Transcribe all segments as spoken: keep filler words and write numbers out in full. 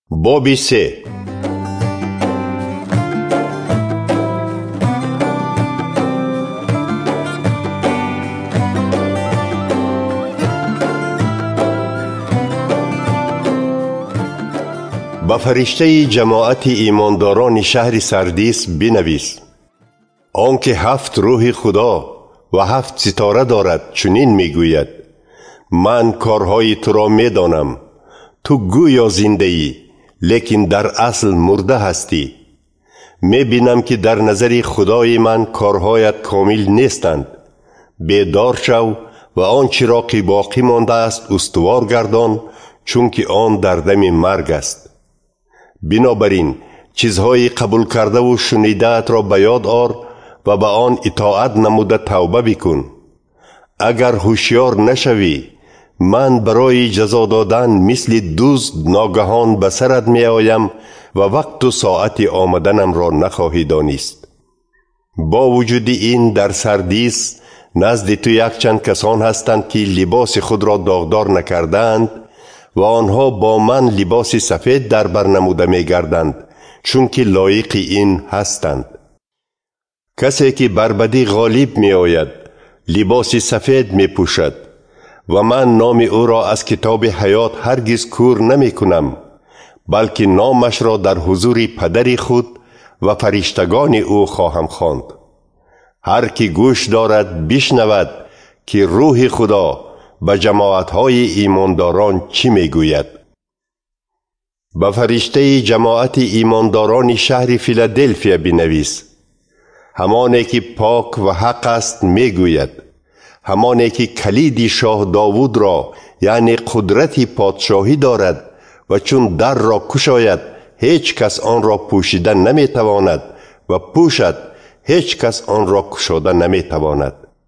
بابی سه. به فرشته جماعت ایمانداران شهر سردیس بنویس: آنکه هفت روح خدا و هفت ستاره دارد چنین میگوید: من کارهای تو را میدانم، تو گویا زنده ای لیکن در اصل مرده هستی. میبینم که در نظر خدای من کارهایت کامل نیستند. بیدار شو و آنچه را که باقی مانده است استوار گردان، چون که آن در دم مرگ است. بنابراین چیزهای قبول کرده و شنیده‌ات را به یاد آر و به آن اطاعت نموده توبه بکن. اگر هوشیار نشوی، من برای جزا دادن مثل دزد ناگهان به سرت می آیم و وقت و ساعت آمدنم را نخواهی دانست. با وجود این در سردیس نزد تو یک چند کسان هستند که لباس خود را داغدار نکردند و آنها با من لباس سفید در بر نموده می گردند، چون که لایق این هستند. کسی که بر بدی غالب می آید لباس سفید می پوشد و من نام او را از کتاب حیات هرگز کور نمی کنم، بلکه نامش را در حضور پدر خود و فرشتگان او خواهم خواند. هر کی گوش دارد بشنود که روح خدا به جماعت‌های ایمانداران چی میگوید. به فرشته جماعت ایمانداران شهر فیلادلفیا بنویس: همانی که پاک و حق است میگوید، همانی که کلید شاه داوود را یعنی قدرت پادشاهی دارد و چون در را گشاید هیچ کس آن را پوشیده نمیتواند و پوشد هیچ کس آن را گشاده نمیتواند.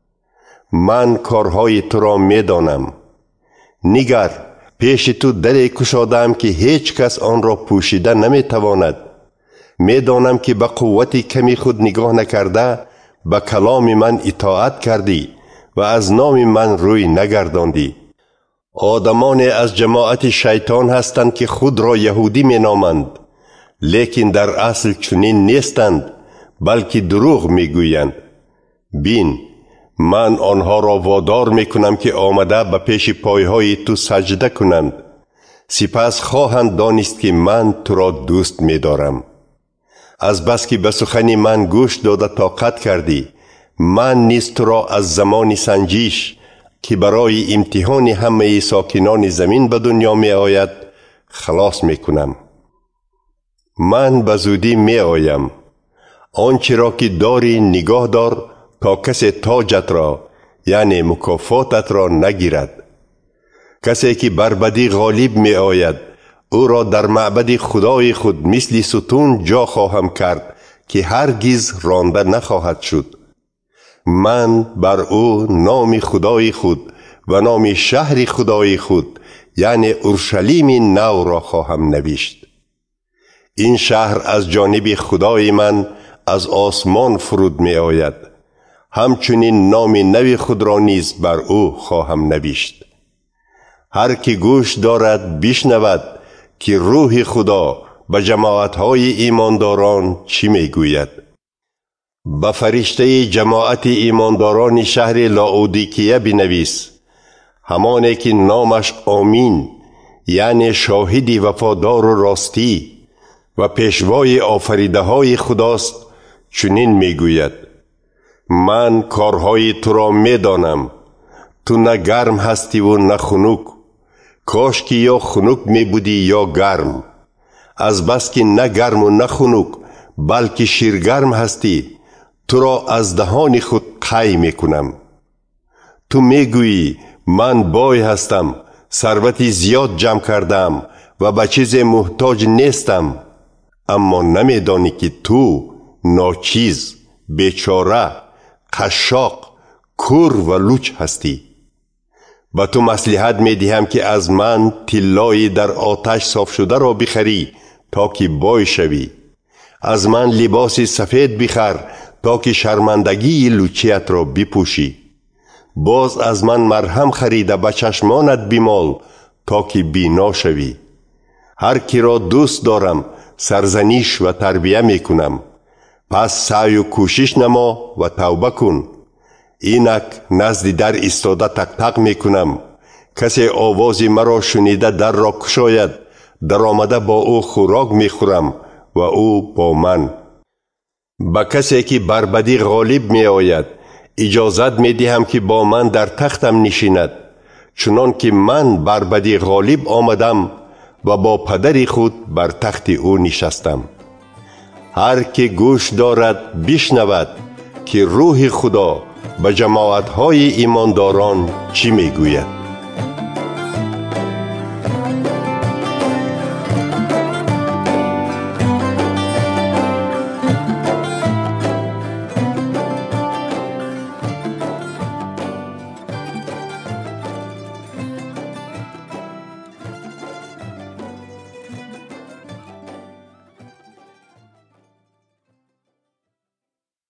من کارهای تو را میدانم. نگر، پیش تو دری گشادم که هیچ کس آن را پوشیده نمیتواند. میدانم که به قوت کمی خود نگاه نکرده به کلام من اطاعت کردی و از نام من روی نگرداندی. آدمان از جماعت شیطان هستند که خود را یهودی می نامند، لیکن در اصل چنین نیستند، بلکه دروغ می گویند. بین، من آنها را وادار می کنم که آمده به پیش پایهای تو سجده کنند، سپس خواهند دانست که من تو را دوست می دارم. از بس که به سخن من گوش داده طاقت کردی، من نیز تو را از زمان سنجش که برای امتحان همه ساکنان زمین به دنیا می آید خلاص می کنم. من به زودی می آیم. آنچه را که داری نگاه دار تا کسی تاجت را یعنی مکافاتت را نگیرد. کسی که بر بدی غالب می آید او را در معبد خدای خود مثل ستون جا خواهم کرد که هرگز رانده نخواهد شد. من بر او نام خدای خود و نام شهر خدای خود یعنی اورشلیم نو را خواهم نوشت. این شهر از جانب خدای من از آسمان فرود می آید. همچنین نام نو خود را نیز بر او خواهم نوشت. هر که گوش دارد بشنود که روح خدا به جماعت‌های ایمانداران چی میگوید. به فرشته جماعت ایمانداران شهر لاودیکیه بنویس: همانی که نامش آمین یعنی شاهدی وفادار و راستی و پیشوای آفریده های خداست چنین میگوید: من کارهای تو را میدانم. تو نه گرم هستی و نه خنک. کاش که یا خنک می بودی یا گرم. از بس که نه گرم و نه خنک بلکه شیرگرم هستی، تو را از دهان خود قی می کنم. تو می گویی من بای هستم، ثروتی زیاد جمع کردم و به چیز محتاج نیستم، اما نمی دانی که تو ناچیز، بیچاره، قشاق، کور و لوچ هستی. با تو مصلحت می دهم که از من طلای در آتش صاف شده را بخری تا که بای شوی. از من لباس سفید بخر تا که شرمندگی لوچیت را بپوشی. باز از من مرهم خریده به چشمانت بمال تا که بینا شوی. هر کی را دوست دارم سرزنش و تربیه می کنم. پس سعی و کوشش نما و توبه کن. اینک نزد در ایستاده تک تک می کنم. کسی آواز مرا شنیده در را گشاید، در آمده با او خوراک می خورم و او با من. با کسی که بر بدی غالب می آید اجازت می دهم که با من در تختم نشیند، چنان که من بر بدی غالب آمدم و با پدر خود بر تخت او نشستم. هر که گوش دارد بشنود که روح خدا به جماعت‌های ایمانداران چی می گوید.